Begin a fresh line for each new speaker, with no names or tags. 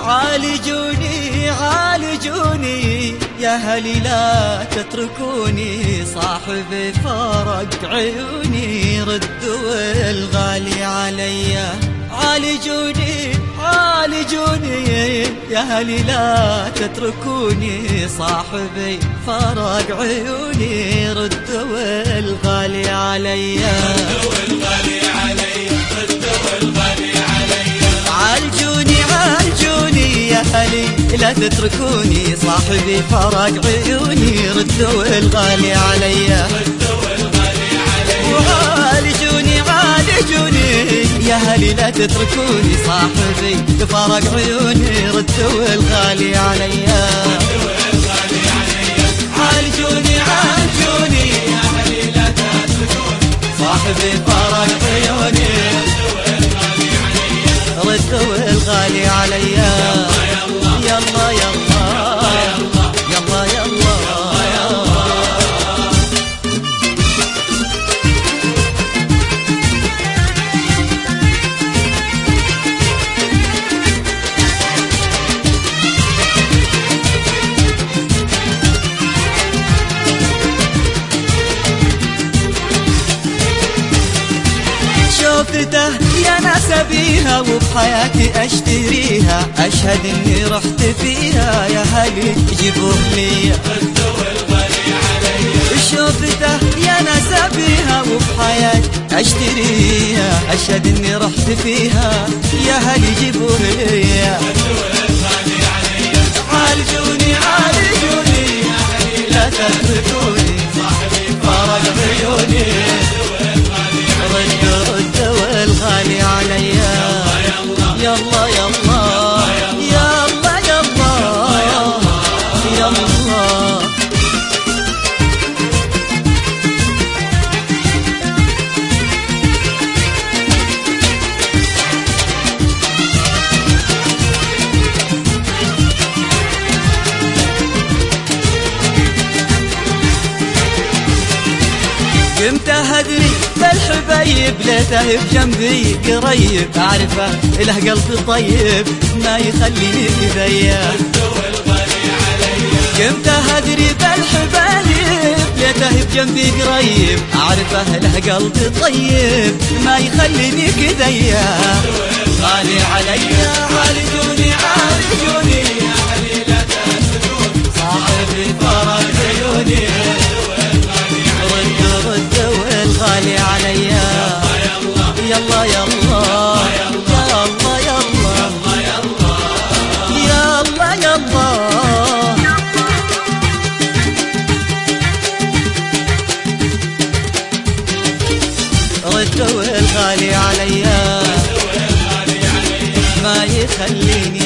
عالجوني عالجوني يا هلي لا تتركوني، صاحبي فرق عيوني ردوا الغالي عليا. عالجوني عالجوني يا هلي لا تتركوني، صاحبي فرق عيوني ردوا الغالي عليا.
ردوا الغالي عليا، ردوا الغالي عليا.
عالجوني عالجوني يا هلي لا تتركوني، صاحبي فرق عيوني ردوا الغالي عليا.
ردوا الغالي عليا.
وعالجوني عالجوني يا هلي لا تتركوني، صاحبي فرق عيوني ردوا الغالي عليا. عالجوني عالجوني
يا هلي لا تتركوني،
صاحبي فرق عيوني ردوا الغالي عليا. يلا يلا يلا يلا شوفته يا ناس بيها وبحياتي اشتريها، اشهد اني رحت فيها يا هلي جيبوه لي.
ردوا الغالي عليا.
شوفته يا ناس بيها وبحياتي اشتريها، اشهد اني رحت فيها يا هلي جيبوه لي.
ردوا الغالي عليا.
عالجوني عالجوني
يا هلي
لا تتركوني،
صاحبي
فرق عيوني ردوا الغالي عليا. يلا يلا يلا يلا يلا قمت أهدري بالحبايب ليته بجنبي قريب، أعرفه له قلب طيب ما يخليني كذيب.
ردوا الغالي عليا.
قمت أهدري بالحبايب ليته بجنبي قريب، أعرفه له قلب طيب ما يخليني كذيب. غالي عليا عالجوني عالجوني
يا هلي لا تتركوني،
صاحبي فرق عيوني ردوا الغالي عليا. يلا يلا يلا يلا يلا يلا ردوا الغالي عليا ما يخليني